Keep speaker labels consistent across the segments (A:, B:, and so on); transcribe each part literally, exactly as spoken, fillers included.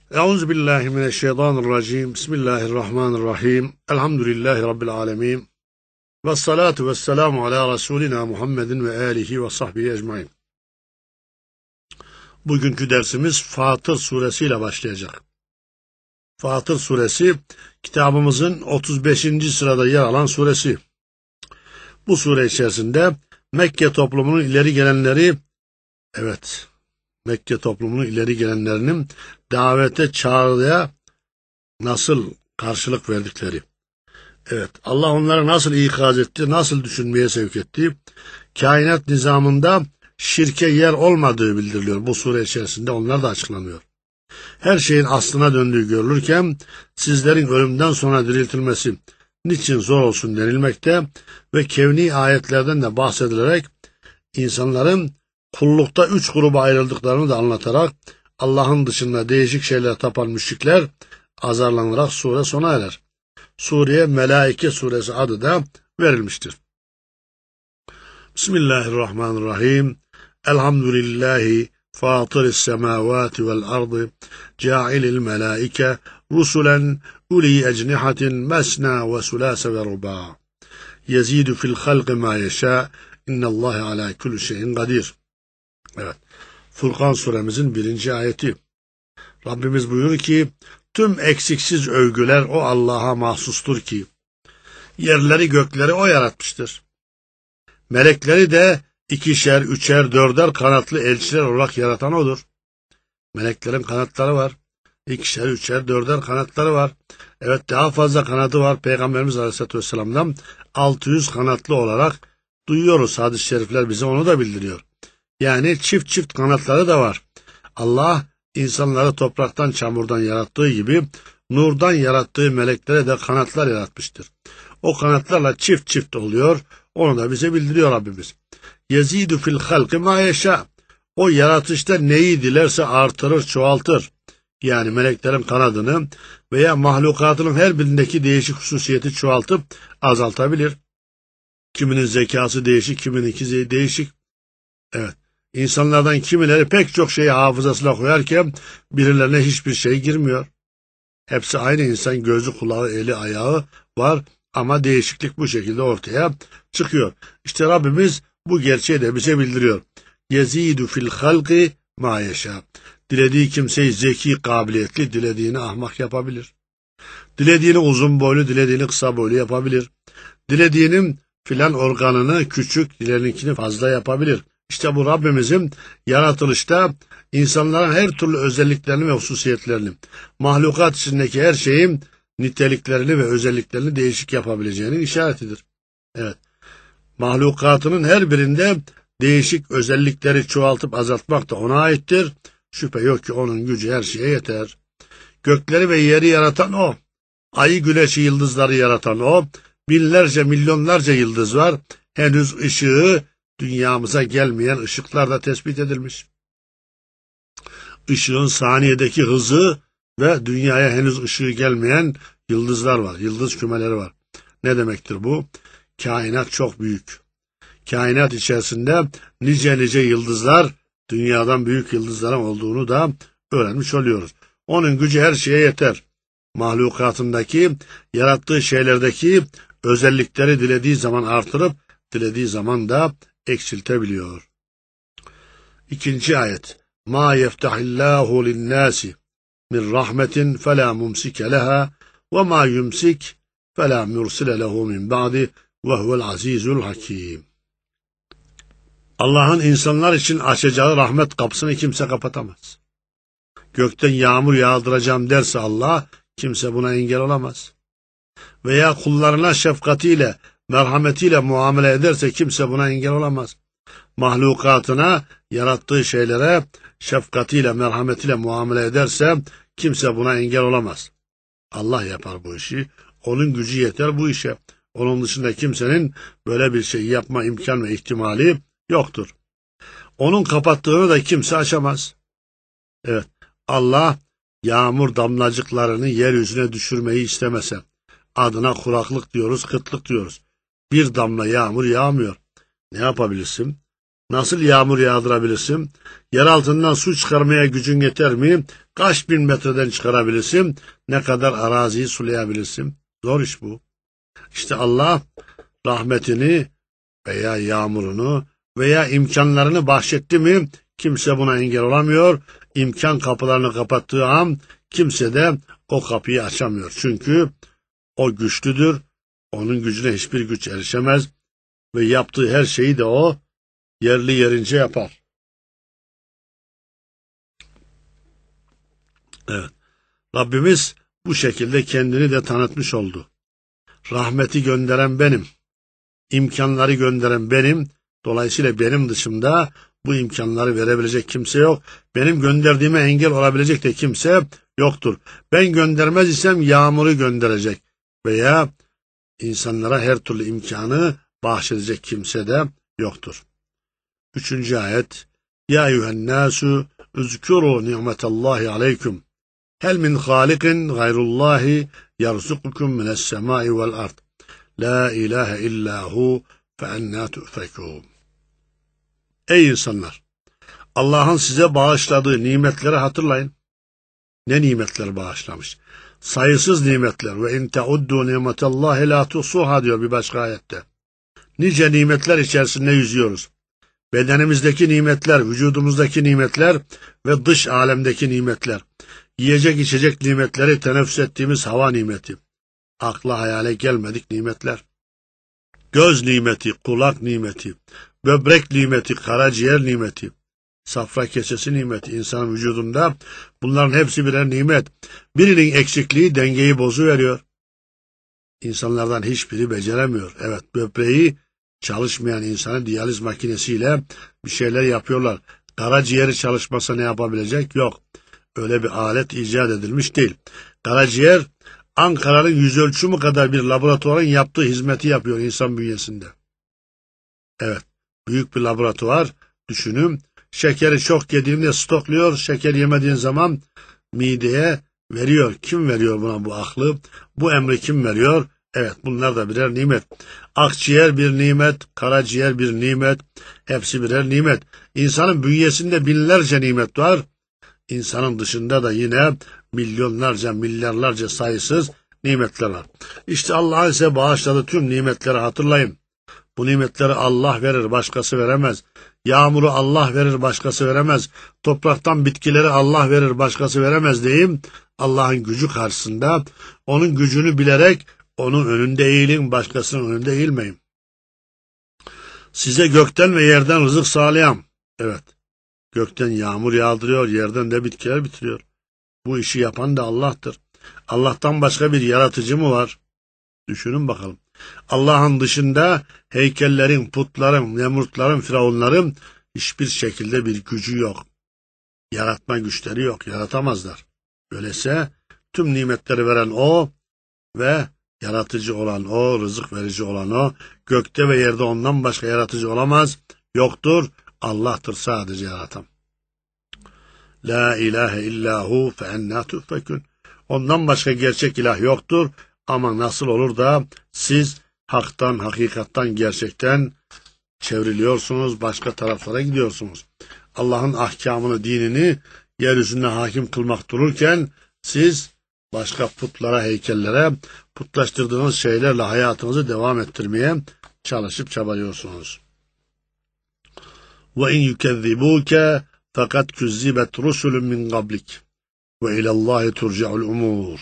A: Euzubillahimineşşeytanirracim. Bismillahirrahmanirrahim. Elhamdülillahi Rabbil alemin. Ve salatu ve selamu ala Resulina Muhammedin ve alihi ve sahbihi ecmain. Bugünkü dersimiz Fatır suresi ile başlayacak. Fatır suresi kitabımızın otuz beşinci sırada yer alan suresi. Bu sure içerisinde Mekke toplumunun ileri gelenleri, evet, Mekke toplumunun ileri gelenlerinin davete, çağrıya nasıl karşılık verdikleri. Evet, Allah onları nasıl ikaz etti, nasıl düşünmeye sevk etti. Kainat nizamında şirke yer olmadığı bildiriliyor. Bu sure içerisinde onlar da açıklanıyor. Her şeyin aslına döndüğü görülürken sizlerin ölümden sonra diriltilmesi niçin zor olsun denilmekte ve kevni ayetlerden de bahsedilerek insanların kullukta üç gruba ayrıldıklarını da anlatarak Allah'ın dışında değişik şeyler tapan müşrikler azarlanarak sure sona erer. Sureye Melaike suresi adı da verilmiştir. Bismillahirrahmanirrahim. Elhamdülillahi fâtiris semâvâti vel ardı câilil melâike rusulen uli ecnihatin mesnâ ve sulâse ve rubâ yezîdü fil halqi mâ yeşâ innallâhe alâ kulli şeyin kadir. Evet. Furkan suremizin birinci ayeti. Rabbimiz buyuruyor ki tüm eksiksiz övgüler o Allah'a mahsustur ki yerleri gökleri o yaratmıştır. Melekleri de ikişer, üçer, dörder kanatlı elçiler olarak yaratan odur. Meleklerin kanatları var. İkişer, üçer, dörder kanatları var. Evet, daha fazla kanadı var. Peygamberimiz Aleyhisselatü Vesselam'dan altı yüz kanatlı olarak duyuyoruz. Hadis-i şerifler bize onu da bildiriyor. Yani çift çift kanatları da var. Allah insanları topraktan, çamurdan yarattığı gibi nurdan yarattığı meleklere de kanatlar yaratmıştır. O kanatlarla çift çift oluyor. Onu da bize bildiriyor Rabbimiz. Yezidü fil halqi ma yeşâ. O yaratışta neyi dilerse artırır, çoğaltır. Yani meleklerin kanadını veya mahlukatının her birindeki değişik hususiyeti çoğaltıp azaltabilir. Kiminin zekası değişik, kimininki değişik. Evet. İnsanlardan kimileri pek çok şeyi hafızasına koyarken birilerine hiçbir şey girmiyor. Hepsi aynı insan, gözü, kulağı, eli, ayağı var ama değişiklik bu şekilde ortaya çıkıyor. İşte Rabbimiz bu gerçeği de bize bildiriyor. Yezidü fil halqi ma yeşâ. Dilediği kimseyi zeki, kabiliyetli, dilediğini ahmak yapabilir. Dilediğini uzun boylu, dilediğini kısa boylu yapabilir. Dilediğinin filan organını küçük, dilediğininkini fazla yapabilir. İşte bu Rabbimizin yaratılışta insanların her türlü özelliklerini ve hususiyetlerini, mahlukat içindeki her şeyin niteliklerini ve özelliklerini değişik yapabileceğinin işaretidir. Evet, mahlukatının her birinde değişik özellikleri çoğaltıp azaltmak da ona aittir. Şüphe yok ki onun gücü her şeye yeter. Gökleri ve yeri yaratan o. Ayı, güneşi, yıldızları yaratan o. Binlerce, milyonlarca yıldız var. Henüz ışığı dünyamıza gelmeyen ışıklar da tespit edilmiş. Işığın saniyedeki hızı ve dünyaya henüz ışığı gelmeyen yıldızlar var. Yıldız kümeleri var. Ne demektir bu? Kainat çok büyük. Kainat içerisinde nice nice yıldızlar, dünyadan büyük yıldızların olduğunu da öğrenmiş oluyoruz. Onun gücü her şeye yeter. Mahlukatındaki, yarattığı şeylerdeki özellikleri dilediği zaman artırıp, dilediği zaman da eksiltebiliyor. İkinci ayet. Ma yeftahillahu linnâsi min rahmetin felâ mumsike leha ve ma yumsik felâ mursile lehu min ba'di ve huvel azîzul hakîm. Allah'ın insanlar için açacağı rahmet kapısını kimse kapatamaz. Gökten yağmur yağdıracağım derse Allah, kimse buna engel olamaz. Veya kullarına şefkatiyle, merhametiyle muamele ederse kimse buna engel olamaz. Mahlukatına, yarattığı şeylere şefkatiyle, merhametiyle muamele ederse kimse buna engel olamaz. Allah yapar bu işi. Onun gücü yeter bu işe. Onun dışında kimsenin böyle bir şey yapma imkan ve ihtimali yoktur. Onun kapattığını da kimse açamaz. Evet, Allah yağmur damlacıklarını yeryüzüne düşürmeyi istemese, adına kuraklık diyoruz, kıtlık diyoruz. Bir damla yağmur yağmıyor. Ne yapabilirsin? Nasıl yağmur yağdırabilirsin? Yer altından su çıkarmaya gücün yeter mi? Kaç bin metreden çıkarabilirsin? Ne kadar araziyi sulayabilirsin? Zor iş bu. İşte Allah rahmetini veya yağmurunu veya imkanlarını bahşetti mi kimse buna engel olamıyor. İmkan kapılarını kapattığı an kimse de o kapıyı açamıyor. Çünkü o güçlüdür. Onun gücüne hiçbir güç erişemez ve yaptığı her şeyi de o yerli yerince yapar. Evet. Rabbimiz bu şekilde kendini de tanıtmış oldu. Rahmeti gönderen benim. İmkanları gönderen benim. Dolayısıyla benim dışımda bu imkanları verebilecek kimse yok. Benim gönderdiğime engel olabilecek de kimse yoktur. Ben göndermez isem yağmuru gönderecek veya insanlara her türlü imkanı bahşedecek kimse de yoktur. Üçüncü ayet. Ya eyyühennâsü üzkürû ni'metallahi aleyküm. Hel min hâlikin gayrullahi yarzukukum mine's-semâi vel ard. La ilahe illâhu fe ennâ tufekûn. Ey insanlar! Allah'ın size bağışladığı nimetleri hatırlayın. Ne nimetler bağışlamış? Sayısız nimetler. Ve in teuddu nimetallahi la tuhsuha diyor bir başka ayette. Nice nimetler içerisinde yüzüyoruz. Bedenimizdeki nimetler, vücudumuzdaki nimetler ve dış alemdeki nimetler. Yiyecek içecek nimetleri, teneffüs ettiğimiz hava nimeti. Akla hayale gelmedik nimetler. Göz nimeti, kulak nimeti, böbrek nimeti, karaciğer nimeti, safra kesesi nimeti insanın vücudunda. Bunların hepsi birer nimet. Birinin eksikliği dengeyi bozuveriyor. İnsanlardan hiçbiri beceremiyor. Evet, böbreği çalışmayan insanı diyaliz makinesiyle bir şeyler yapıyorlar. Karaciğeri çalışmasa ne yapabilecek? Yok. Öyle bir alet icat edilmiş değil. Karaciğer Ankara'nın yüz ölçümü kadar bir laboratuvarın yaptığı hizmeti yapıyor insan bünyesinde. Evet, büyük bir laboratuvar düşünün. Şekeri çok yediğinde stokluyor, şeker yemediğin zaman mideye veriyor. Kim veriyor buna bu aklı? Bu emri kim veriyor? Evet, bunlar da birer nimet. Akciğer bir nimet, karaciğer bir nimet, hepsi birer nimet. İnsanın bünyesinde binlerce nimet var. İnsanın dışında da yine milyonlarca, milyarlarca sayısız nimetler var. İşte Allah'ın size bağışladığı tüm nimetleri hatırlayın. Bu nimetleri Allah verir, başkası veremez. Yağmuru Allah verir, başkası veremez. Topraktan bitkileri Allah verir, başkası veremez diyeyim. Allah'ın gücü karşısında onun gücünü bilerek onun önünde eğilin, başkasının önünde eğilmeyin. Size gökten ve yerden rızık sağlayan, evet, gökten yağmur yağdırıyor, yerden de bitkiler bitiriyor. Bu işi yapan da Allah'tır. Allah'tan başka bir yaratıcı mı var? Düşünün bakalım. Allah'ın dışında heykellerin, putların, nemrutların, firavunların hiçbir şekilde bir gücü yok. Yaratma güçleri yok, yaratamazlar. Öyleyse tüm nimetleri veren O ve yaratıcı olan O, rızık verici olan O, gökte ve yerde ondan başka yaratıcı olamaz, yoktur. Allah'tır sadece yaratan. La ilahe illahu fe ennâ tufekûn. Ondan başka gerçek ilah yoktur. Ama nasıl olur da siz haktan, hakikattan, gerçekten çevriliyorsunuz, başka taraflara gidiyorsunuz. Allah'ın ahkamını, dinini yeryüzünde hakim kılmak dururken siz başka putlara, heykellere, putlaştırdığınız şeylerle hayatınızı devam ettirmeye çalışıp çabalıyorsunuz. Ve in yukezzibuke fakat küzzibet rusulun min qablik ve ilallahi turca'ul umur.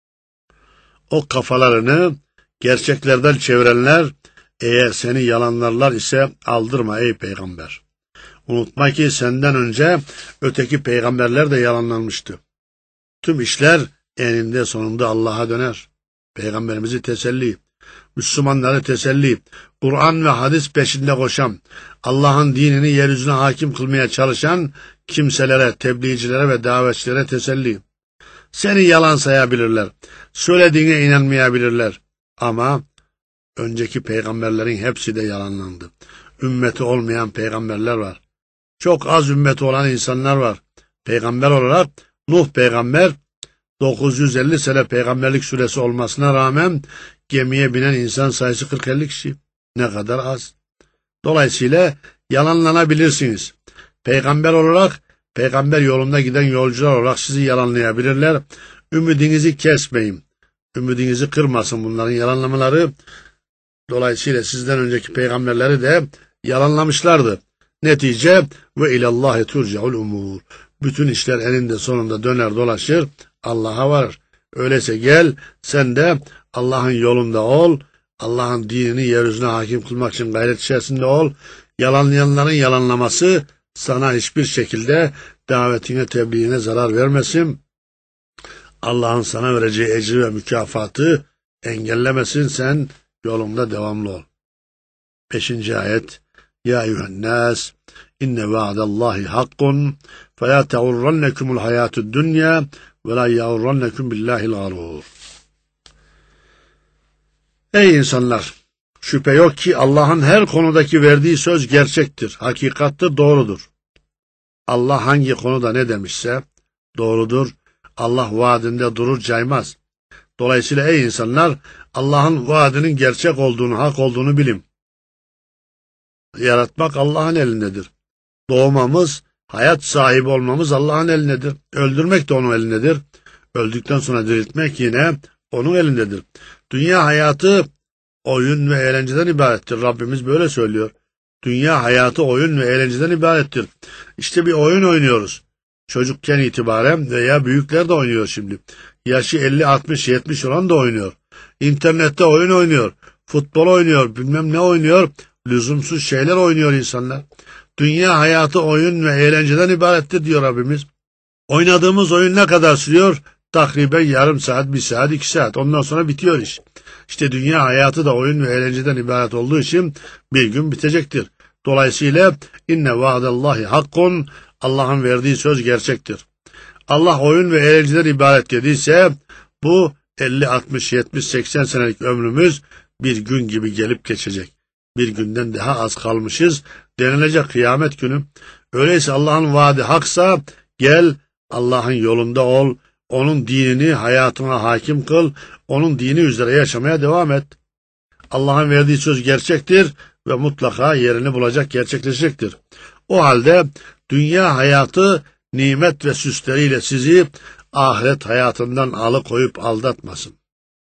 A: O kafalarını gerçeklerden çevirenler eğer seni yalanlarlar ise aldırma ey peygamber. Unutma ki senden önce öteki peygamberler de yalanlanmıştı. Tüm işler eninde sonunda Allah'a döner. Peygamberimizi teselli, Müslümanları teselli, Kur'an ve hadis peşinde koşan, Allah'ın dinini yeryüzüne hakim kılmaya çalışan kimselere, tebliğcilere ve davetçilere teselli. Seni yalan sayabilirler, söylediğine inanmayabilirler ama önceki peygamberlerin hepsi de yalanlandı. Ümmeti olmayan peygamberler var. Çok az ümmeti olan insanlar var. Peygamber olarak Nuh peygamber dokuz yüz elli sene peygamberlik süresi olmasına rağmen gemiye binen insan sayısı kırk elli kişi. Ne kadar az. Dolayısıyla yalanlanabilirsiniz. Peygamber olarak, peygamber yolunda giden yolcular olarak sizi yalanlayabilirler. Ümidinizi kesmeyin. Ümidinizi kırmasın bunların yalanlamaları. Dolayısıyla sizden önceki peygamberleri de yalanlamışlardı. Netice ve ilallahi turcaul umur. Bütün işler elinde sonunda döner dolaşır, Allah'a varır. Öyleyse gel sen de Allah'ın yolunda ol. Allah'ın dinini yeryüzüne hakim kılmak için gayret içerisinde ol. Yalanlayanların yalanlaması sana hiçbir şekilde davetine, tebliğine zarar vermesin. Allah'ın sana vereceği ecri ve mükafatı engellemesin, sen yolunda devamlı ol. Beşinci ayet. Ya eyyühennâs, inne vaadallahi hakkun, fe la teğurrannekumul hayâtud dünya ve la yağurrannekum billahil garûr. Ey insanlar! Şüphe yok ki Allah'ın her konudaki verdiği söz gerçektir, hakikattır, doğrudur. Allah hangi konuda ne demişse doğrudur. Allah vaadinde durur, caymaz. Dolayısıyla ey insanlar, Allah'ın vaadinin gerçek olduğunu, hak olduğunu bilin. Yaratmak Allah'ın elindedir. Doğmamız, hayat sahibi olmamız Allah'ın elindedir. Öldürmek de onun elindedir. Öldükten sonra diriltmek yine onun elindedir. Dünya hayatı oyun ve eğlenceden ibarettir. Rabbimiz böyle söylüyor. Dünya hayatı oyun ve eğlenceden ibarettir. İşte bir oyun oynuyoruz. Çocukken itibaren veya büyükler de oynuyor şimdi. Yaşı elli, altmış, yetmiş olan da oynuyor. İnternette oyun oynuyor. Futbol oynuyor. Bilmem ne oynuyor. Lüzumsuz şeyler oynuyor insanlar. Dünya hayatı oyun ve eğlenceden ibarettir diyor Rabbimiz. Oynadığımız oyun ne kadar sürüyor? Takriben yarım saat, bir saat, iki saat. Ondan sonra bitiyor iş. İşte dünya hayatı da oyun ve eğlenceden ibaret olduğu için bir gün bitecektir. Dolayısıyla inne vaadallahi hakkun, Allah'ın verdiği söz gerçektir. Allah oyun ve eğlenceden ibaret dediyse bu elli, altmış, yetmiş, seksen senelik ömrümüz bir gün gibi gelip geçecek. Bir günden daha az kalmışız denilecek kıyamet günü. Öyleyse Allah'ın vaadi haksa gel Allah'ın yolunda ol. Onun dinini hayatına hakim kıl. Onun dini üzere yaşamaya devam et. Allah'ın verdiği söz gerçektir ve mutlaka yerini bulacak, gerçekleşecektir. O halde dünya hayatı nimet ve süsleriyle sizi ahiret hayatından alıkoyup aldatmasın.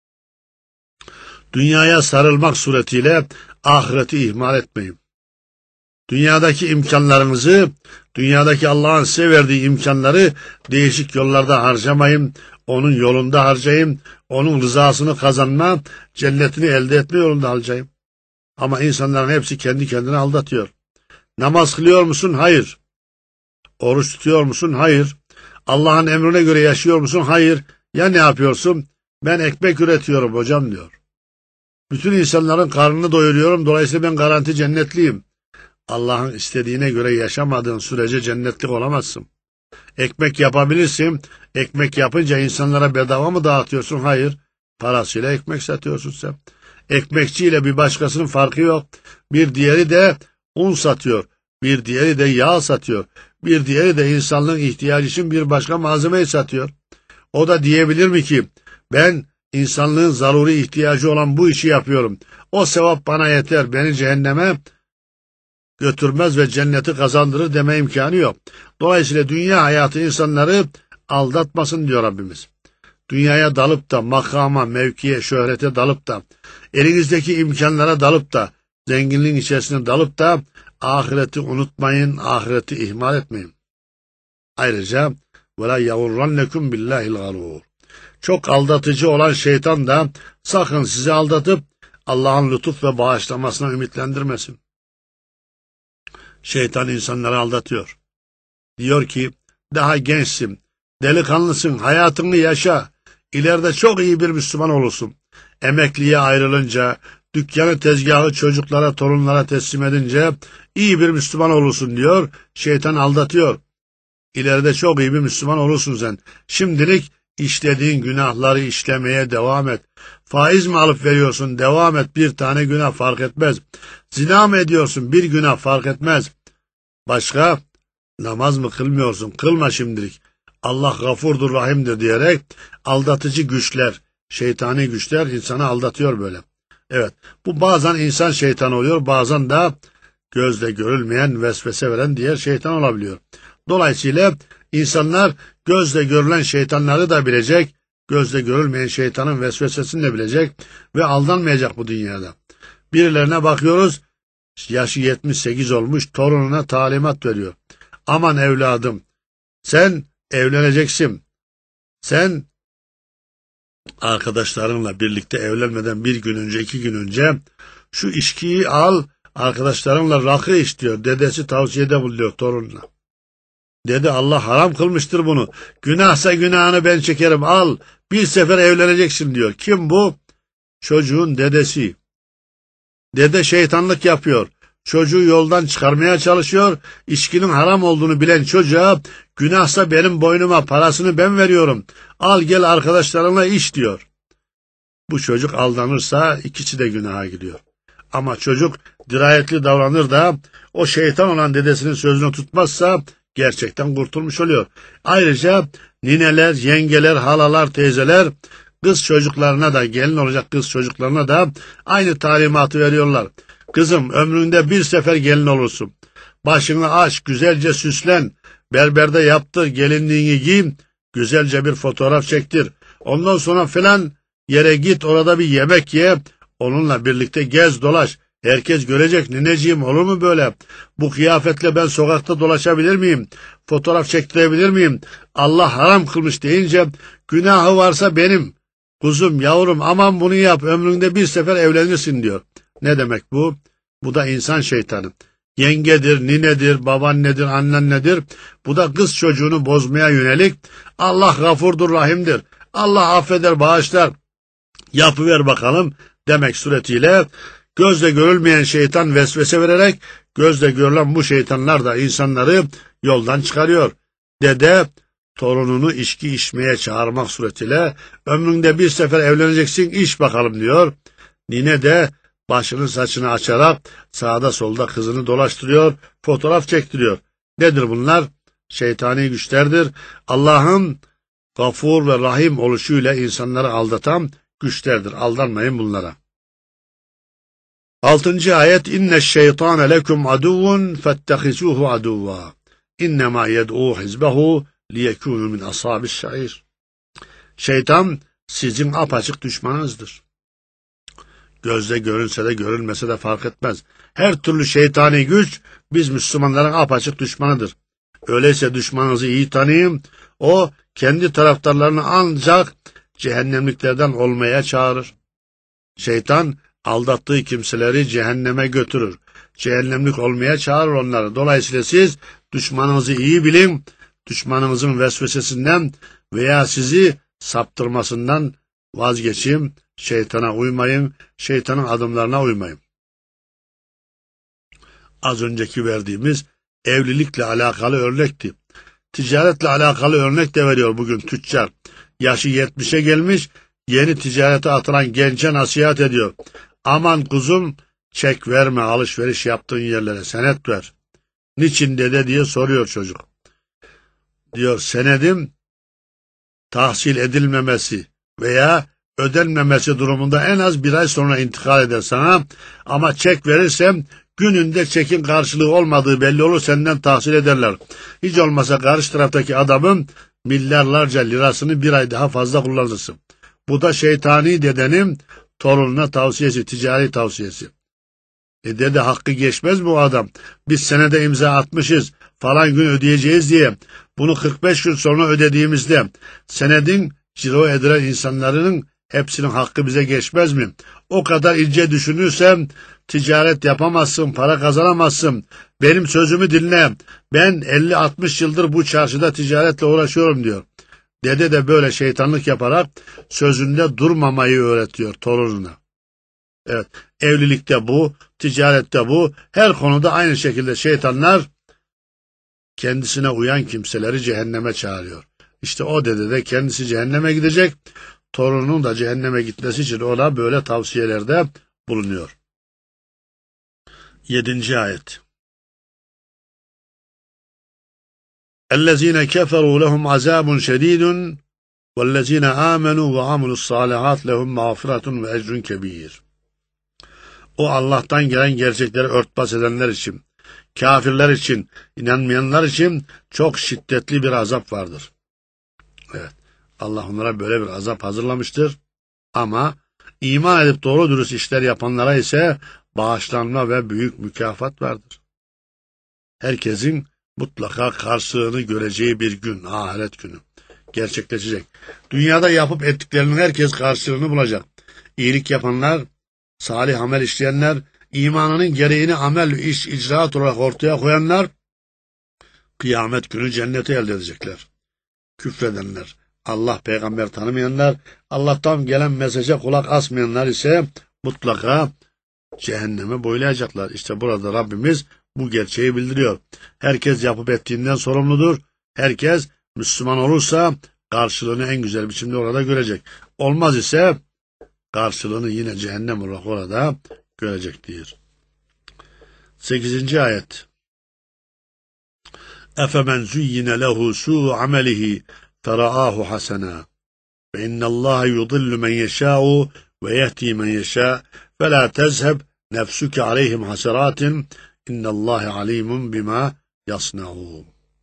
A: Dünyaya sarılmak suretiyle ahireti ihmal etmeyin. Dünyadaki imkanlarınızı, dünyadaki Allah'ın size verdiği imkanları değişik yollarda harcamayın. Onun yolunda harcayın. Onun rızasını kazanma, cennetini elde etme yolunda harcayın. Ama insanların hepsi kendi kendine aldatıyor. Namaz kılıyor musun? Hayır. Oruç tutuyor musun? Hayır. Allah'ın emrine göre yaşıyor musun? Hayır. Ya ne yapıyorsun? Ben ekmek üretiyorum hocam diyor. Bütün insanların karnını doyuruyorum. Dolayısıyla ben garanti cennetliyim. Allah'ın istediğine göre yaşamadığın sürece cennetlik olamazsın. Ekmek yapabilirsin. Ekmek yapınca insanlara bedava mı dağıtıyorsun? Hayır. Parasıyla ekmek satıyorsun sen. Ekmekçiyle bir başkasının farkı yok. Bir diğeri de un satıyor. Bir diğeri de yağ satıyor. Bir diğeri de insanlığın ihtiyacı için bir başka malzemeyi satıyor. O da diyebilir mi ki ben insanlığın zaruri ihtiyacı olan bu işi yapıyorum. O sevap bana yeter. Beni cehenneme götürmez ve cenneti kazandırır deme imkanı yok. Dolayısıyla dünya hayatı insanları aldatmasın diyor Rabbimiz. Dünyaya dalıp da makama, mevkiye, şöhrete dalıp da elinizdeki imkanlara dalıp da zenginliğin içerisine dalıp da ahireti unutmayın, ahireti ihmal etmeyin. Ayrıca وَلَا يَغُرَّنَّكُمْ بِاللّٰهِ الْغَرُورِ Çok aldatıcı olan şeytan da sakın sizi aldatıp Allah'ın lütuf ve bağışlamasına ümitlendirmesin. Şeytan insanları aldatıyor. Diyor ki daha gençsin, delikanlısın, hayatını yaşa, ileride çok iyi bir Müslüman olursun. Emekliye ayrılınca, dükkanı, tezgahı çocuklara, torunlara teslim edince iyi bir Müslüman olursun diyor. Şeytan aldatıyor. İleride çok iyi bir Müslüman olursun sen. Şimdilik işlediğin günahları işlemeye devam et. Faiz mi alıp veriyorsun? Devam et. Bir tane günah fark etmez. Zina mı ediyorsun? Bir günah fark etmez. Başka? Namaz mı kılmıyorsun? Kılma şimdilik. Allah gafurdur, rahimdir diyerek aldatıcı güçler, şeytani güçler insanı aldatıyor böyle. Evet, bu bazen insan şeytanı oluyor, bazen de gözle görülmeyen, vesvese veren diğer şeytan olabiliyor. Dolayısıyla insanlar gözle görülen şeytanları da bilecek, gözle görülmeyen şeytanın vesvesesini de bilecek ve aldanmayacak bu dünyada. Birilerine bakıyoruz, yaşı yetmiş sekiz olmuş, torununa talimat veriyor. Aman evladım, sen evleneceksin. Sen arkadaşlarınla birlikte evlenmeden bir gün önce, iki gün önce şu içkiyi al, arkadaşlarınla rakı iç diyor. Dedesi tavsiyede bulunuyor torununa. Dede Allah haram kılmıştır bunu. Günahsa günahını ben çekerim, al. Bir sefer evleneceksin diyor. Kim bu? Çocuğun dedesi. Dede şeytanlık yapıyor. Çocuğu yoldan çıkarmaya çalışıyor. İçkinin haram olduğunu bilen çocuğa günahsa benim boynuma, parasını ben veriyorum. Al gel arkadaşlarınla iç diyor. Bu çocuk aldanırsa ikisi de günaha gidiyor. Ama çocuk dirayetli davranır da o şeytan olan dedesinin sözünü tutmazsa gerçekten kurtulmuş oluyor. Ayrıca nineler, yengeler, halalar, teyzeler kız çocuklarına da, gelin olacak kız çocuklarına da aynı talimatı veriyorlar. Kızım ömründe bir sefer gelin olursun. Başını aç, güzelce süslen, berberde yaptır, gelinliğini giy, güzelce bir fotoğraf çektir. Ondan sonra filan yere git, orada bir yemek ye, onunla birlikte gez dolaş. Herkes görecek, nineciğim olur mu böyle? Bu kıyafetle ben sokakta dolaşabilir miyim? Fotoğraf çektirebilir miyim? Allah haram kılmış deyince günahı varsa benim. Kuzum, yavrum aman bunu yap, ömründe bir sefer evlenirsin diyor. Ne demek bu? Bu da insan şeytanı. Yengedir, ninedir, babaannedir, annennedir. Bu da kız çocuğunu bozmaya yönelik. Allah gafurdur, rahimdir. Allah affeder, bağışlar. Yapıver bakalım demek suretiyle gözle görülmeyen şeytan vesvese vererek gözle görülen bu şeytanlar da insanları yoldan çıkarıyor. Dede torununu içki içmeye çağırmak suretiyle ömründe bir sefer evleneceksin, iç bakalım diyor. Nine de başını saçını açarak sağda solda kızını dolaştırıyor, fotoğraf çektiriyor. Nedir bunlar? Şeytani güçlerdir. Allah'ın gafur ve rahim oluşuyla insanları aldatan güçlerdir. Aldanmayın bunlara. Altıncı ayet inne şeytane lekum aduvun fettehizuhu aduva innema yed'u hizbehu liyekunu min ashabis şair. Şeytan sizin apaçık düşmanınızdır. Gözle görünse de görünmese de fark etmez. Her türlü şeytani güç biz Müslümanların apaçık düşmanıdır. Öyleyse düşmanınızı iyi tanıyın. O kendi taraftarlarını ancak cehennemliklerden olmaya çağırır. Şeytan aldattığı kimseleri cehenneme götürür. Cehennemlik olmaya çağırır onları. Dolayısıyla siz düşmanınızı iyi bilin. Düşmanınızın vesvesesinden veya sizi saptırmasından vazgeçin. Şeytana uymayın. Şeytanın adımlarına uymayın. Az önceki verdiğimiz evlilikle alakalı örnekti. Ticaretle alakalı örnek de veriyor bugün tüccar. Yaşı yetmişe gelmiş, yeni ticarete atılan gence nasihat ediyor. Aman kuzum, çek verme, alışveriş yaptığın yerlere senet ver. Niçin dede diye soruyor çocuk. Diyor senedim tahsil edilmemesi veya ödenmemesi durumunda en az bir ay sonra intikal eder sana. Ama çek verirsem gününde çekin karşılığı olmadığı belli olur, senden tahsil ederler. Hiç olmasa karşı taraftaki adamın milyarlarca lirasını bir ay daha fazla kullanırsın. Bu da şeytani dedenin torununa tavsiyesi, ticari tavsiyesi. E dede hakkı geçmez mi o adam? Biz senede imza atmışız, falan gün ödeyeceğiz diye. Bunu kırk beş gün sonra ödediğimizde senedin ciro edilen insanların hepsinin hakkı bize geçmez mi? O kadar ince düşünürsem ticaret yapamazsın, para kazanamazsın. Benim sözümü dinle. Ben elli altmış yıldır bu çarşıda ticaretle uğraşıyorum diyor. Dede de böyle şeytanlık yaparak sözünde durmamayı öğretiyor torununa. Evet, evlilikte bu, ticarette bu, her konuda aynı şekilde şeytanlar kendisine uyan kimseleri cehenneme çağırıyor. İşte o dede de kendisi cehenneme gidecek, torununun da cehenneme gitmesi için ona böyle tavsiyelerde bulunuyor. Yedinci ayet. اَلَّذ۪ينَ كَفَرُوا لَهُمْ عَذَابٌ شَد۪يدٌ وَالَّذ۪ينَ آمَنُوا وَعَمُلُوا الصَّالِحَاتِ لَهُمْ مَغْفِرَةٌ وَاَجْرٌ كَب۪يرٌ. O Allah'tan gelen gerçekleri örtbas edenler için, kafirler için, inanmayanlar için çok şiddetli bir azap vardır. Evet, Allah onlara böyle bir azap hazırlamıştır. Ama iman edip doğru dürüst işler yapanlara ise bağışlanma ve büyük mükafat vardır. Herkesin mutlaka karşılığını göreceği bir gün, ahiret günü gerçekleşecek. Dünyada yapıp ettiklerinin herkes karşılığını bulacak. İyilik yapanlar, salih amel işleyenler, imanının gereğini amel, iş, icraat olarak ortaya koyanlar, kıyamet günü cenneti elde edecekler. Küfredenler, Allah peygamber tanımayanlar, Allah'tan gelen mesaja kulak asmayanlar ise mutlaka cehenneme boylayacaklar. İşte burada Rabbimiz bu gerçeği bildiriyor. Herkes yapıp ettiğinden sorumludur. Herkes Müslüman olursa karşılığını en güzel biçimde orada görecek. Olmaz ise karşılığını yine cehennem olarak orada görecektir. sekizinci ayet. Efemen zuyyine lehu su'u amelihi fera'ahu hasena ve innallâhe yudillu men yeşâ'u ve yehdi men yeşâ' ve la tezheb nefsuke aleyhim haseratin innallâhe alimun bima yasna'ûn.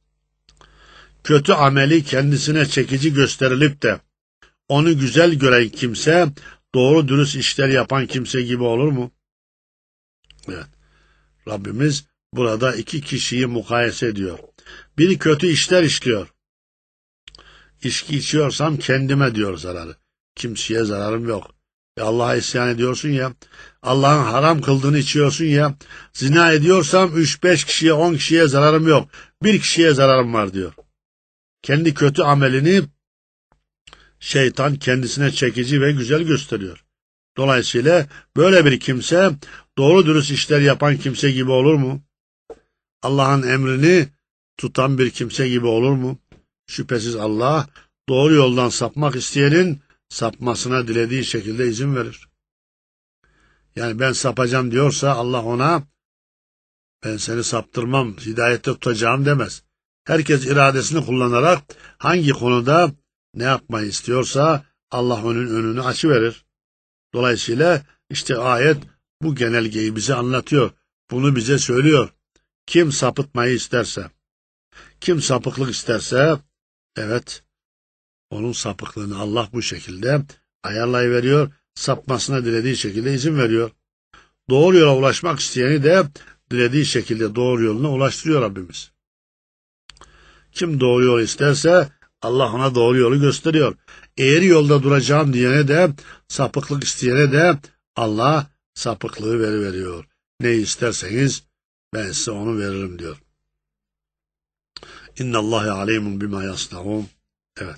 A: Kötü ameli kendisine çekici gösterilip de onu güzel gören kimse doğru dürüst işler yapan kimse gibi olur mu? Evet. Rabbimiz burada iki kişiyi mukayese ediyor. Biri kötü işler işliyor. İçki içiyorsam kendime diyor zararı. Kimseye zararım yok. E Allah'a isyan ediyorsun ya, Allah'ın haram kıldığını içiyorsun ya, zina ediyorsam üç beş kişiye on kişiye zararım yok. Bir kişiye zararım var diyor. Kendi kötü amelini şeytan kendisine çekici ve güzel gösteriyor. Dolayısıyla böyle bir kimse doğru dürüst işler yapan kimse gibi olur mu? Allah'ın emrini tutan bir kimse gibi olur mu? Şüphesiz Allah doğru yoldan sapmak isteyenin sapmasına dilediği şekilde izin verir. Yani ben sapacağım diyorsa Allah ona ben seni saptırmam, hidayette tutacağım demez. Herkes iradesini kullanarak hangi konuda ne yapmayı istiyorsa Allah onun önünü açıverir. Dolayısıyla işte ayet bu genelgeyi bize anlatıyor. Bunu bize söylüyor. Kim sapıtmayı isterse, kim sapıklık isterse, evet, onun sapıklığını Allah bu şekilde ayarlayıveriyor. Sapmasına dilediği şekilde izin veriyor. Doğru yola ulaşmak isteyeni de dilediği şekilde doğru yoluna ulaştırıyor Rabbimiz. Kim doğru yol isterse Allah ona doğru yolu gösteriyor. Eğri yolda duracağım diyene de, sapıklık isteyene de Allah sapıklığı veriveriyor. Ne isterseniz ben size onu veririm diyor. İnnallâhe alîmun bimâ yasna'ûn. Evet.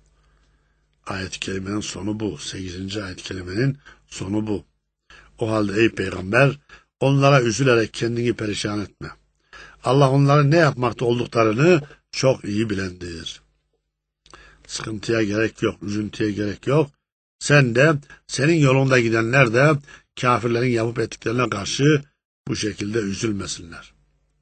A: Ayet-i kerimenin sonu bu. sekizinci ayet-i kerimenin sonu bu. O halde ey peygamber, onlara üzülerek kendini perişan etme. Allah onların ne yapmakta olduklarını çok iyi bilendir. Sıkıntıya gerek yok, üzüntüye gerek yok. Sen de, senin yolunda gidenler de kafirlerin yapıp ettiklerine karşı bu şekilde üzülmesinler.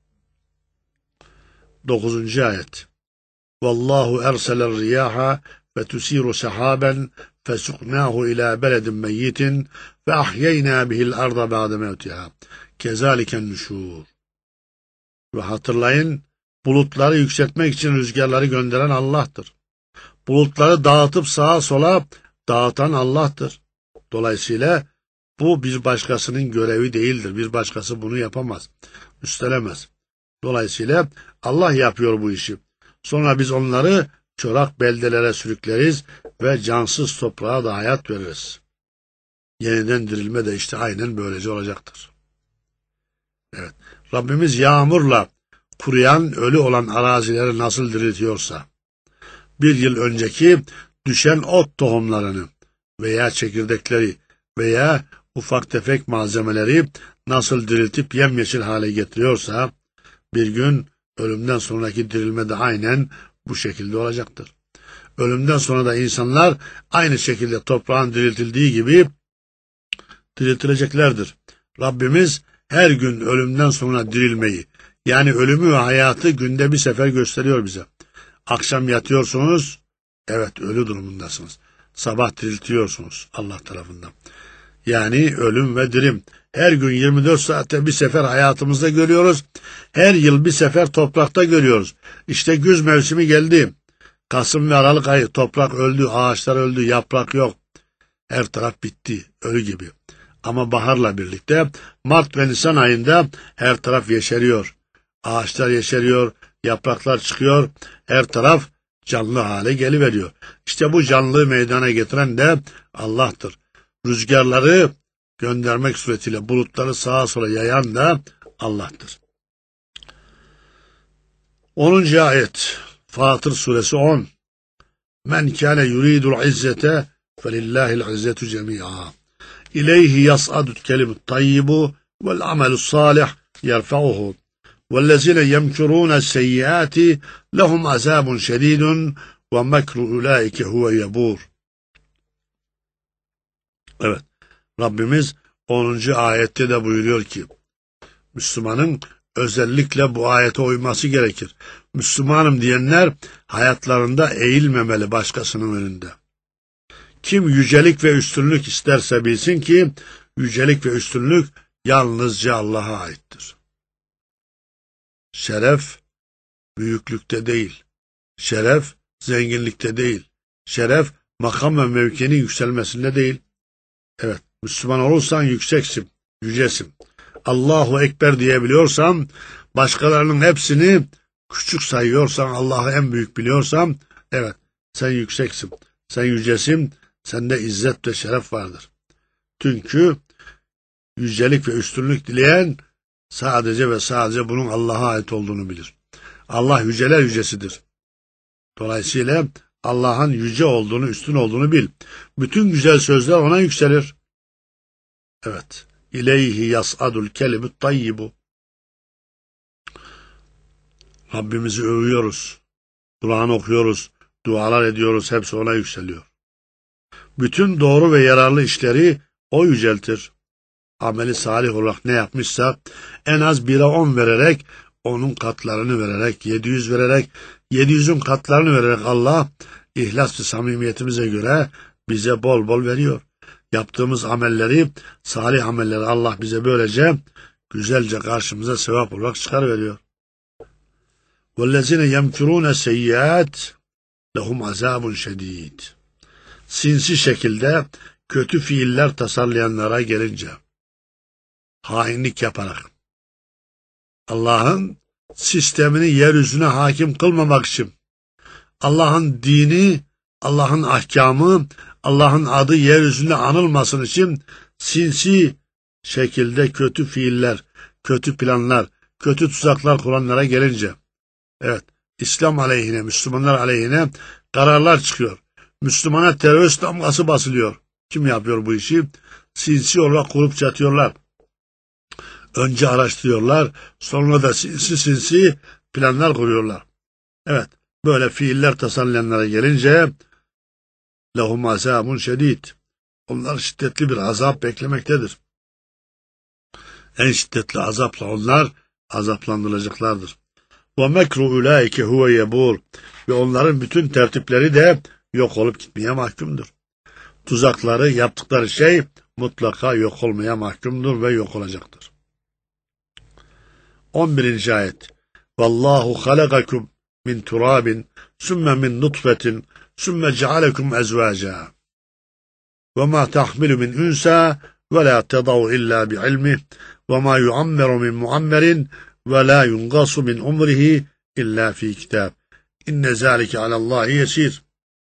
A: dokuzuncu ayet. Vallahu erseler riyaha ve tusiru sahaben fesuknahu ila beledin meyyitin ve ahyeyna bihil arda ba'de mevtiha. Kezaliken nüşur. Ve hatırlayın, bulutları yükseltmek için rüzgarları gönderen Allah'tır. Bulutları dağıtıp sağa sola dağıtan Allah'tır. Dolayısıyla bu bir başkasının görevi değildir. Bir başkası bunu yapamaz, üstlenemez. Dolayısıyla Allah yapıyor bu işi. Sonra biz onları çorak beldelere sürükleriz ve cansız toprağa da hayat veririz. Yeniden dirilme de işte aynen böylece olacaktır. Evet. Rabbimiz yağmurla kuruyan, ölü olan arazileri nasıl diriltiyorsa, bir yıl önceki düşen ot tohumlarını veya çekirdekleri veya ufak tefek malzemeleri nasıl diriltip yemyeşil hale getiriyorsa, bir gün ölümden sonraki dirilme de aynen bu şekilde olacaktır. Ölümden sonra da insanlar aynı şekilde toprağın diriltildiği gibi diriltileceklerdir. Rabbimiz her gün ölümden sonra dirilmeyi, yani ölümü ve hayatı günde bir sefer gösteriyor bize. Akşam yatıyorsunuz, evet ölü durumundasınız. Sabah diriltiyorsunuz Allah tarafından. Yani ölüm ve dirim. Her gün yirmi dört saatte bir sefer hayatımızda görüyoruz. Her yıl bir sefer toprakta görüyoruz. İşte güz mevsimi geldi. Kasım ve Aralık ayı toprak öldü, ağaçlar öldü, yaprak yok. Her taraf bitti, ölü gibi. Ama baharla birlikte Mart ve Nisan ayında her taraf yeşeriyor. Ağaçlar yeşeriyor, yapraklar çıkıyor, her taraf canlı hale geliveriyor. İşte bu canlılığı meydana getiren de Allah'tır. Rüzgarları göndermek suretiyle bulutları sağa sola yayan da Allah'tır. onuncu ayet Fatır suresi on. Men kâne yuridul izzete felillahil izzetu cemi'a. İleyhi yas'adut kelimut tayyibu vel amelus salih yerfa'uhu. وَالَّذِينَ يَمْكُرُونَ السَّيِّئَاتِ لَهُمْ عَذَابٌ شَدِيدٌ وَمَكْرُ أُولَٰئِكَ هُوَ يَبُورُ. Evet, Rabbimiz onuncu ayette de buyuruyor ki, Müslümanın özellikle bu ayete uyması gerekir. Müslümanım diyenler hayatlarında eğilmemeli başkasının önünde. Kim yücelik ve üstünlük isterse bilsin ki, yücelik ve üstünlük yalnızca Allah'a aittir. Şeref, büyüklükte değil. Şeref, zenginlikte değil. Şeref, makam ve mevkinin yükselmesinde değil. Evet, Müslüman olursan yükseksin, yücesin. Allahu Ekber diyebiliyorsan, başkalarının hepsini küçük sayıyorsan, Allah'ı en büyük biliyorsan, evet, sen yükseksin, sen yücesin, sende izzet ve şeref vardır. Çünkü yücelik ve üstünlük dileyen, sadece ve sadece bunun Allah'a ait olduğunu bilir. Allah yüceler yücesidir. Dolayısıyla Allah'ın yüce olduğunu, üstün olduğunu bil. Bütün güzel sözler ona yükselir. Evet. İleyhi yas'adul kelimut tayyibu. Rabbimizi övüyoruz. Kur'an okuyoruz. Dualar ediyoruz. Hepsi ona yükseliyor. Bütün doğru ve yararlı işleri o yüceltir. Ameli salih olarak ne yapmışsa en az bire on vererek, onun katlarını vererek, yedi yüz vererek, yedi yüzün katlarını vererek Allah ihlas ve samimiyetimize göre bize bol bol veriyor. Yaptığımız amelleri, salih amelleri Allah bize böylece güzelce karşımıza sevap olarak çıkarıveriyor. وَالَّذِينَ يَمْكُرُونَ السَّيِّئَاتِ لَهُمْ عَذَابٌ شَدِيدٌ. Sinsi şekilde kötü fiiller tasarlayanlara gelince, hainlik yaparak, Allah'ın sistemini yeryüzüne hakim kılmamak için, Allah'ın dini, Allah'ın ahkamı, Allah'ın adı yeryüzünde anılmasın için sinsi şekilde kötü fiiller, kötü planlar, kötü tuzaklar kuranlara gelince, evet, İslam aleyhine, Müslümanlar aleyhine kararlar çıkıyor. Müslümana terörist damgası basılıyor. Kim yapıyor bu işi? Sinsi olarak kurup çatıyorlar. Önce araştırıyorlar, sonra da sinsi sinsi planlar kuruyorlar. Evet, böyle fiiller tasarlayanlara gelince lehum azabun şedid. Onlar şiddetli bir azap beklemektedir. En şiddetli azapla onlar azaplandırılacaklardır. Ve mekru ulaike huve yebur. Ve onların bütün tertipleri de yok olup gitmeye mahkumdur. Tuzakları, yaptıkları şey mutlaka yok olmaya mahkumdur ve yok olacaktır. on birinci ayet. Vallahu halakakum min turabin sümme min nutfetin sümme cealekum ezvaca ve ma tahmilu min unsa ve la tedav illa bi ilmih ve ma yuammeru min muammerin ve la yungasu min umrihi illa fi kitab. İnne zâlike alallahi yesir.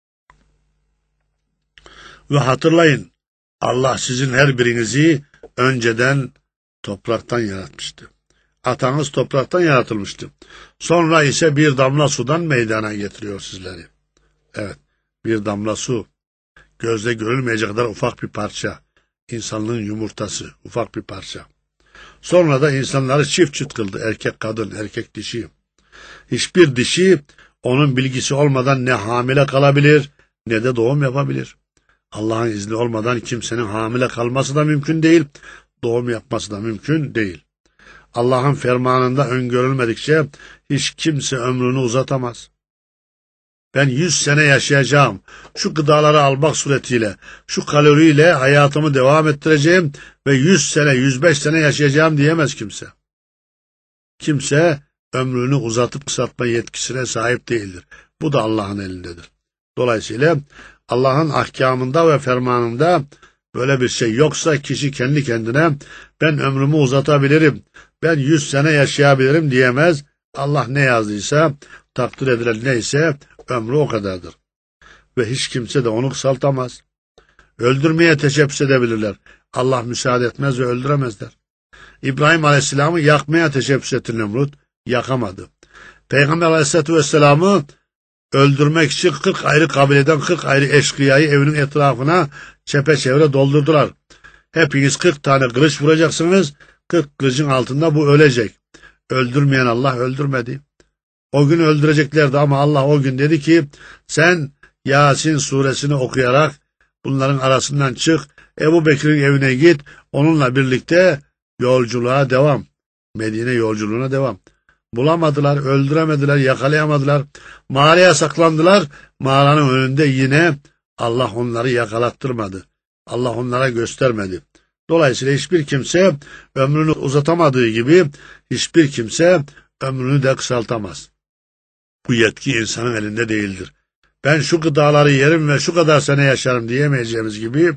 A: Ve hatırlayın, Allah sizin her birinizi önceden topraktan yaratmıştı. Atanız topraktan yaratılmıştı. Sonra ise bir damla sudan meydana getiriyor sizleri. Evet, bir damla su. Gözle görülmeyecek kadar ufak bir parça. İnsanlığın yumurtası, ufak bir parça. Sonra da insanları çift çift kıldı. Erkek kadın, erkek dişi. Hiçbir dişi onun bilgisi olmadan ne hamile kalabilir ne de doğum yapabilir. Allah'ın izni olmadan kimsenin hamile kalması da mümkün değil, doğum yapması da mümkün değil. Allah'ın fermanında öngörülmedikçe hiç kimse ömrünü uzatamaz. ben yüz sene yaşayacağım, şu gıdaları almak suretiyle, şu kaloriyle hayatımı devam ettireceğim ve yüz sene, yüz beş sene yaşayacağım diyemez kimse. Kimse ömrünü uzatıp kısaltma yetkisine sahip değildir. Bu da Allah'ın elindedir. Dolayısıyla Allah'ın ahkamında ve fermanında böyle bir şey yoksa kişi kendi kendine ben ömrümü uzatabilirim, ben yüz sene yaşayabilirim diyemez. Allah ne yazdıysa, takdir edilen neyse ömrü o kadardır. Ve hiç kimse de onu kısaltamaz. Öldürmeye teşebbüs edebilirler. Allah müsaade etmez ve öldüremezler. İbrahim Aleyhisselam'ı yakmaya teşebbüs etti Nemrut. Yakamadı. Peygamber Aleyhisselatü Vesselam'ı öldürmek için kırk ayrı kabileden kırk ayrı eşkıyayı evinin etrafına çepeçevre doldurdular. Hepiniz kırk tane kılıç vuracaksınız. kırk kılıcın altında bu ölecek. Öldürmeyen Allah öldürmedi. O gün öldüreceklerdi ama Allah o gün dedi ki sen Yasin suresini okuyarak bunların arasından çık. Ebu Bekir'in evine git. Onunla birlikte yolculuğa devam. Medine yolculuğuna devam. Bulamadılar, öldüremediler, yakalayamadılar. Mağaraya saklandılar. Mağaranın önünde yine Allah onları yakalattırmadı. Allah onlara göstermedi. Dolayısıyla hiçbir kimse ömrünü uzatamadığı gibi hiçbir kimse ömrünü de kısaltamaz. Bu yetki insanın elinde değildir. Ben şu gıdaları yerim ve şu kadar sene yaşarım diyemeyeceğimiz gibi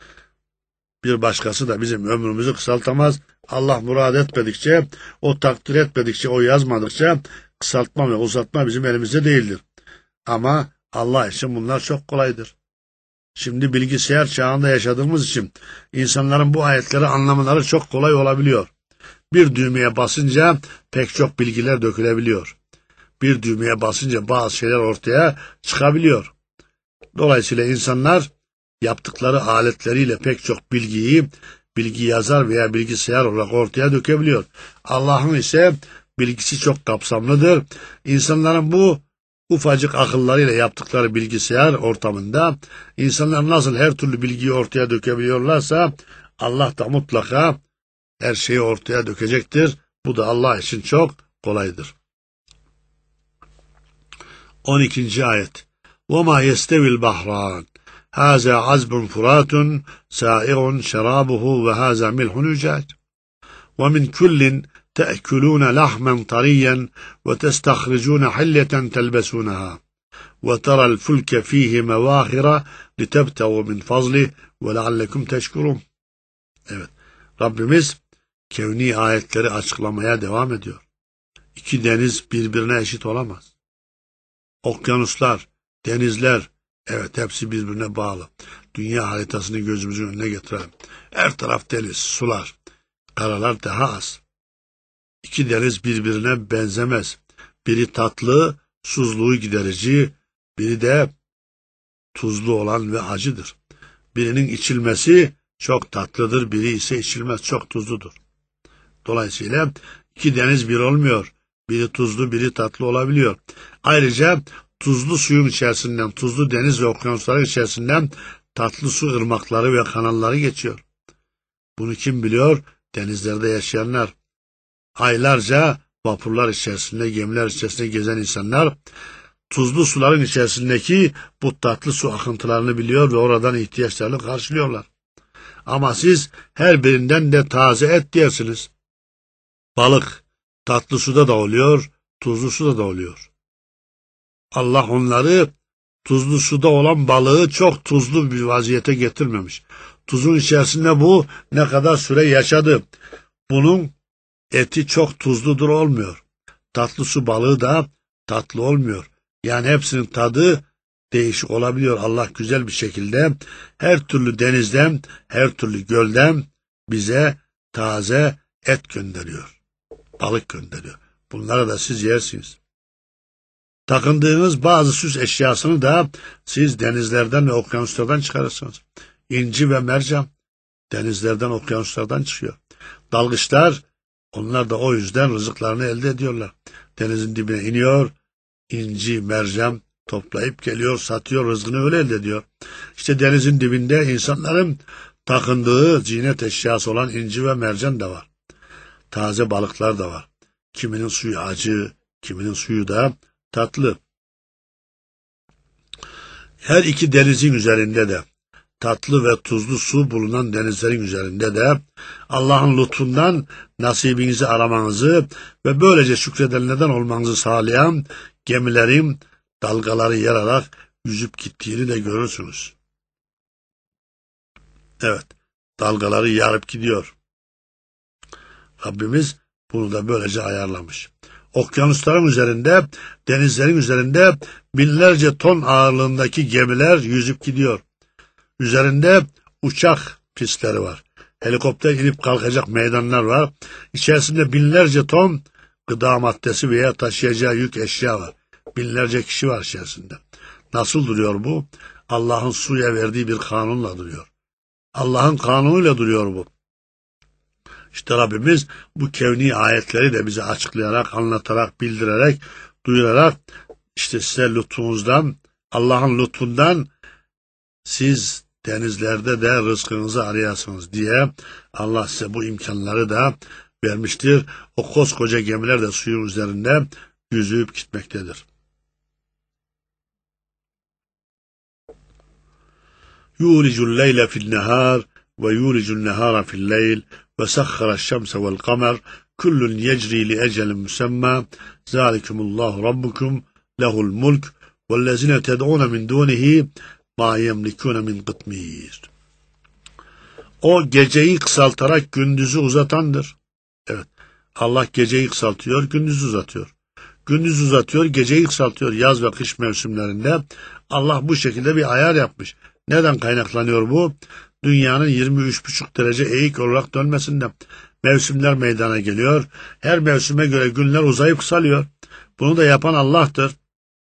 A: bir başkası da bizim ömrümüzü kısaltamaz. Allah murad etmedikçe, o takdir etmedikçe, o yazmadıkça kısaltma ve uzatma bizim elimizde değildir. Ama Allah için bunlar çok kolaydır. Şimdi bilgisayar çağında yaşadığımız için insanların bu ayetleri anlamaları çok kolay olabiliyor. Bir düğmeye basınca pek çok bilgiler dökülebiliyor. Bir düğmeye basınca bazı şeyler ortaya çıkabiliyor. Dolayısıyla insanlar yaptıkları aletleriyle pek çok bilgiyi bilgi yazar veya bilgisayar olarak ortaya dökebiliyor. Allah'ın ise bilgisi çok kapsamlıdır. İnsanların bu ufacık akıllarıyla yaptıkları bilgisayar ortamında insanlar nasıl her türlü bilgiyi ortaya dökebiliyorlarsa Allah da mutlaka her şeyi ortaya dökecektir. Bu da Allah için çok kolaydır. on ikinci ayet. وَمَا يَسْتَوِي الْبَحْرَانِ هَذَا عَذْبٌ فُرَاتٌ سَائِغٌ شَرَابُهُ وَهَذَا مِلْحٌ أُجَاجٌ وَمِنْ كُلٍّ تَأْكُلُونَ لَحْمًا طَرِيًّا وَتَسْتَخْرِجُونَ حِلْيَةً تَلْبَسُونَهَا وَتَرَى الْفُلْكَ فِيهِ مَوَاخِرَ لِتَبْتَغُوا مِنْ فَضْلِهِ وَلَعَلَّكُمْ تَشْكُرُونَ. Evet, Rabbimiz kevni ayetleri açıklamaya devam ediyor. İki deniz birbirine eşit olamaz. Okyanuslar, denizler, evet hepsi birbirine bağlı. Dünya haritasını gözümüzün önüne getirelim. Her taraf deniz, sular, karalar daha az. İki deniz birbirine benzemez. Biri tatlı, suzluğu giderici, biri de tuzlu olan ve acıdır. Birinin içilmesi çok tatlıdır, biri ise içilmez, çok tuzludur. Dolayısıyla iki deniz bir olmuyor. Biri tuzlu, biri tatlı olabiliyor. Ayrıca tuzlu suyun içerisinden, tuzlu deniz ve okyanusların içerisinden tatlı su ırmakları ve kanalları geçiyor. Bunu kim biliyor? Denizlerde yaşayanlar. Aylarca vapurlar içerisinde, gemiler içerisinde gezen insanlar tuzlu suların içerisindeki bu tatlı su akıntılarını biliyor ve oradan ihtiyaçlarını karşılıyorlar. Ama siz her birinden de taze et yersiniz. Balık tatlı suda da oluyor, tuzlu suda da oluyor. Allah onları tuzlu suda olan balığı çok tuzlu bir vaziyete getirmemiş. Tuzun içerisinde bu ne kadar süre yaşadı. Bunun eti çok tuzludur olmuyor. Tatlı su balığı da tatlı olmuyor. Yani hepsinin tadı değişik olabiliyor. Allah güzel bir şekilde her türlü denizden, her türlü gölden bize taze et gönderiyor. Balık gönderiyor. Bunları da siz yersiniz. Takındığınız bazı süs eşyasını da siz denizlerden ve okyanuslardan çıkarırsınız. İnci ve mercan denizlerden, okyanuslardan çıkıyor. Dalgıçlar, onlar da o yüzden rızıklarını elde ediyorlar. Denizin dibine iniyor, inci, mercan toplayıp geliyor, satıyor, rızkını öyle elde ediyor. İşte denizin dibinde insanların takındığı zinet eşyası olan inci ve mercan da var. Taze balıklar da var. Kiminin suyu acı, kiminin suyu da tatlı. Her iki denizin üzerinde de, tatlı ve tuzlu su bulunan denizlerin üzerinde de Allah'ın lütfundan nasibinizi aramanızı ve böylece şükredenlerden olmanızı sağlayan gemilerin dalgaları yararak yüzüp gittiğini de görürsünüz. Evet, dalgaları yarıp gidiyor. Rabbimiz bunu da böylece ayarlamış. Okyanusların üzerinde, denizlerin üzerinde binlerce ton ağırlığındaki gemiler yüzüp gidiyor. Üzerinde uçak pistleri var. Helikopter inip kalkacak meydanlar var. İçerisinde binlerce ton gıda maddesi veya taşıyacağı yük eşya var. Binlerce kişi var içerisinde. Nasıl duruyor bu? Allah'ın suya verdiği bir kanunla duruyor. Allah'ın kanunuyla duruyor bu. İşte Rabbimiz bu kevni ayetleri de bize açıklayarak, anlatarak, bildirerek, duyurarak işte size lütfunuzdan, Allah'ın lütfundan siz denizlerde de rızkınızı arayasınız diye Allah size bu imkanları da vermiştir. O koskoca gemiler de suyun üzerinde yüzüp gitmektedir. Yulicul leyle fil nehar ve yulicul nehara fil leyl ve sakhara şemse vel kamer kullun yecri li ecelin müsemma zalikumullahu rabbukum lehul mulk vellezine ted'une min dunihi ma yemlikune min qitmir. O geceyi kısaltarak gündüzü uzatandır. Evet, Allah geceyi kısaltıyor, gündüzü uzatıyor. Gündüz uzatıyor, geceyi kısaltıyor. Yaz ve kış mevsimlerinde Allah bu şekilde bir ayar yapmış. Neden kaynaklanıyor bu? Dünyanın yirmi üç buçuk derece eğik olarak dönmesinden. Mevsimler meydana geliyor. Her mevsime göre günler uzayıp kısalıyor. Bunu da yapan Allah'tır.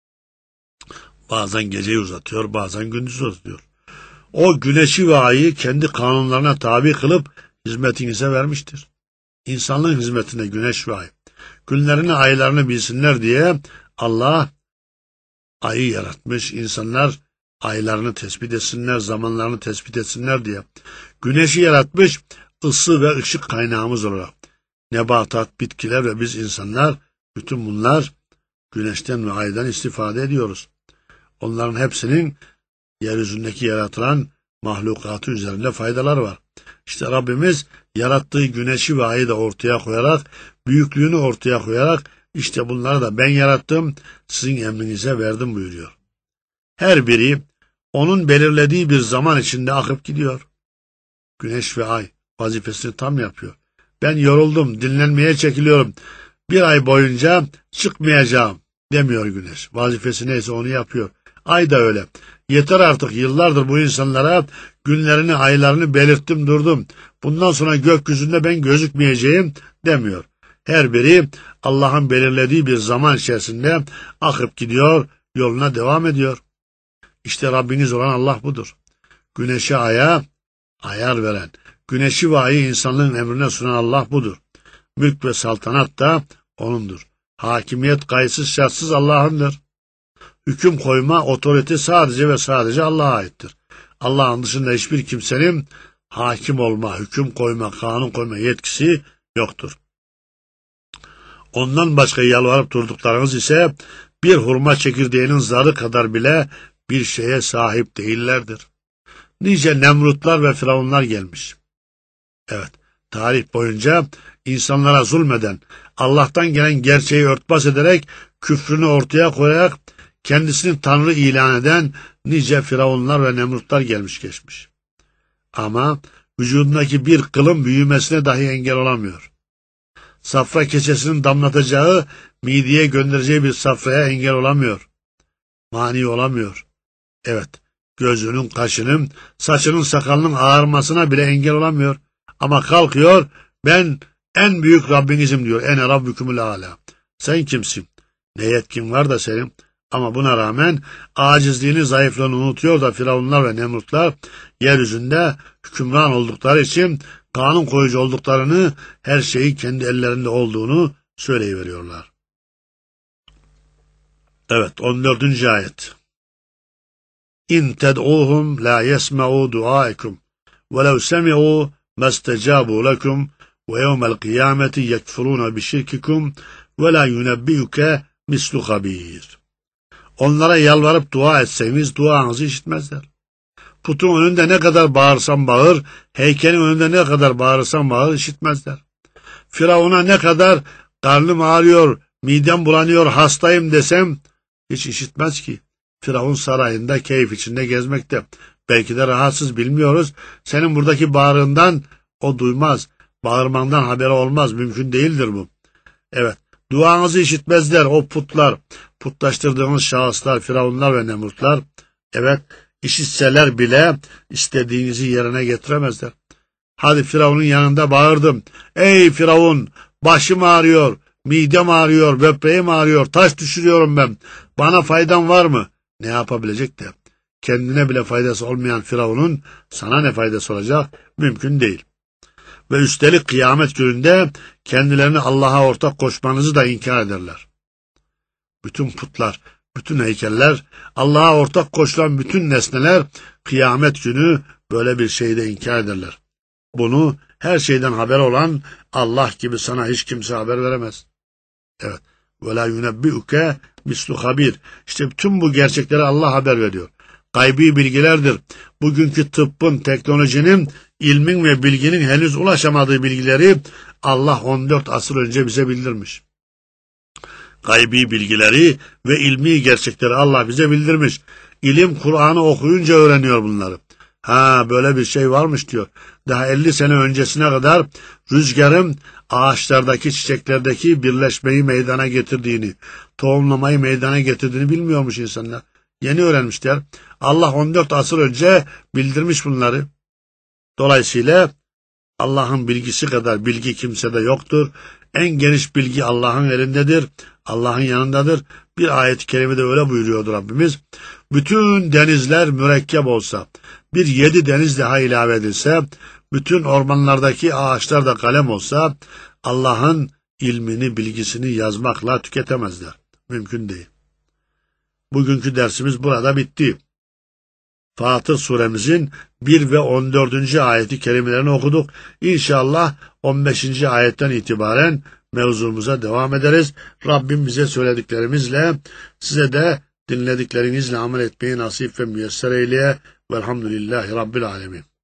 A: Bazen geceyi uzatıyor, bazen gündüzü uzatıyor. O güneşi ve ayı kendi kanunlarına tabi kılıp hizmetinize vermiştir. İnsanlığın hizmetine güneş ve ay. Günlerini, aylarını bilsinler diye Allah ayı yaratmış. İnsanlar aylarını tespit etsinler, zamanlarını tespit etsinler diye. Güneşi yaratmış, ısı ve ışık kaynağımız olarak. Nebatat, bitkiler ve biz insanlar, bütün bunlar güneşten ve aydan istifade ediyoruz. Onların hepsinin yeryüzündeki yaratılan mahlukatı üzerinde faydalar var. İşte Rabbimiz yarattığı güneşi ve ayı da ortaya koyarak, büyüklüğünü ortaya koyarak, işte bunları da ben yarattım, sizin emrinize verdim buyuruyor. Her biri onun belirlediği bir zaman içinde akıp gidiyor. Güneş ve ay vazifesini tam yapıyor. Ben yoruldum, dinlenmeye çekiliyorum. Bir ay boyunca çıkmayacağım demiyor güneş. Vazifesi neyse onu yapıyor. Ay da öyle. Yeter artık, yıllardır bu insanlara günlerini, aylarını belirttim durdum. Bundan sonra gökyüzünde ben gözükmeyeceğim demiyor. Her biri Allah'ın belirlediği bir zaman içerisinde akıp gidiyor, yoluna devam ediyor. İşte Rabbiniz olan Allah budur. Güneşe, aya ayar veren, güneşi ve ayı insanlığın emrine sunan Allah budur. Mülk ve saltanat da O'nundur. Hakimiyet kayıtsız şartsız Allah'ındır. Hüküm koyma, otorite sadece ve sadece Allah'a aittir. Allah'ın dışında hiçbir kimsenin hakim olma, hüküm koyma, kanun koyma yetkisi yoktur. Ondan başka yalvarıp durduklarınız ise bir hurma çekirdeğinin zarı kadar bile bir şeye sahip değillerdir. Nice Nemrutlar ve Firavunlar gelmiş. Evet, tarih boyunca insanlara zulmeden, Allah'tan gelen gerçeği örtbas ederek, küfrünü ortaya koyarak, kendisini Tanrı ilan eden nice Firavunlar ve Nemrutlar gelmiş geçmiş. Ama vücudundaki bir kılın büyümesine dahi engel olamıyor. Safra keçesinin damlatacağı, mideye göndereceği bir safraya engel olamıyor. Mani olamıyor. Evet, gözünün, kaşının, saçının, sakalının ağarmasına bile engel olamıyor. Ama kalkıyor, ben en büyük Rabbinizim diyor. Ene Rabbükümül âlâ. Sen kimsin? Ne yetkin var da senin? Ama buna rağmen acizliğini, zayıflığını unutuyor da Firavunlar ve Nemrutlar yeryüzünde hükümran oldukları için, kanun koyucu olduklarını, her şeyi kendi ellerinde olduğunu söyleyiveriyorlar. Evet, on dördüncü ayet. İn ted'uhum la yesma'u du'aikum ve lev semi'u mestecabu lekum ve yevmel kıyameti yekfuruna bişirkikum ve la yunebbi'uke mislu habir. Onlara yalvarıp dua etseniz duanızı işitmezler. Putun önünde ne kadar bağırsan bağır, heykelin önünde ne kadar bağırsan bağır işitmezler. Firavun'a ne kadar karnım ağrıyor, midem bulanıyor, hastayım desem hiç işitmez ki. Firavun sarayında keyif içinde gezmekte. Belki de rahatsız, bilmiyoruz. Senin buradaki bağırından o duymaz. Bağırmandan haberi olmaz. Mümkün değildir bu. Evet. Duanızı işitmezler o putlar. Putlaştırdığınız şahıslar, firavunlar ve nemrutlar. Evet. İşitseler bile istediğinizi yerine getiremezler. Hadi Firavun'un yanında bağırdım. Ey Firavun, başım ağrıyor, midem ağrıyor, böbreğim ağrıyor, taş düşürüyorum ben. Bana faydan var mı? Ne yapabilecek de? Kendine bile faydası olmayan Firavun'un sana ne faydası olacak? Mümkün değil. Ve üstelik kıyamet gününde kendilerini Allah'a ortak koşmanızı da inkar ederler. Bütün putlar, bütün heykeller, Allah'a ortak koşulan bütün nesneler kıyamet günü böyle bir şeyi de inkar ederler. Bunu her şeyden haber olan Allah gibi sana hiç kimse haber veremez. Evet. وَلَا يُنَبِّئُكَ مِسْلُ خَبِيرٍ. İşte bütün bu gerçekleri Allah haber veriyor. Gaybi bilgilerdir. Bugünkü tıbbın, teknolojinin, ilmin ve bilginin henüz ulaşamadığı bilgileri Allah on dört asır önce bize bildirmiş. Gaybi bilgileri ve ilmi gerçekleri Allah bize bildirmiş. İlim Kur'an'ı okuyunca öğreniyor bunları. Ha böyle bir şey varmış diyor. Daha elli sene öncesine kadar rüzgarın ağaçlardaki, çiçeklerdeki birleşmeyi meydana getirdiğini, tohumlamayı meydana getirdiğini bilmiyormuş insanlar. Yeni öğrenmişler. Allah on dört asır önce bildirmiş bunları. Dolayısıyla Allah'ın bilgisi kadar bilgi kimsede yoktur. En geniş bilgi Allah'ın elindedir. Allah'ın yanındadır. Bir ayet-i kerimede öyle buyuruyordu Rabbimiz. Bütün denizler mürekkep olsa, bir yedi deniz daha ilave edilse, bütün ormanlardaki ağaçlar da kalem olsa, Allah'ın ilmini, bilgisini yazmakla tüketemezler. Mümkün değil. Bugünkü dersimiz burada bitti. Fatır suremizin bir ve on dördüncü ayeti kerimelerini okuduk. İnşallah on beşinci ayetten itibaren mevzumuza devam ederiz. Rabbim bize söylediklerimizle, size de dinlediklerinizle amel etmeyi nasip ve müyesser eyleye. Velhamdülillahi Rabbil alemin.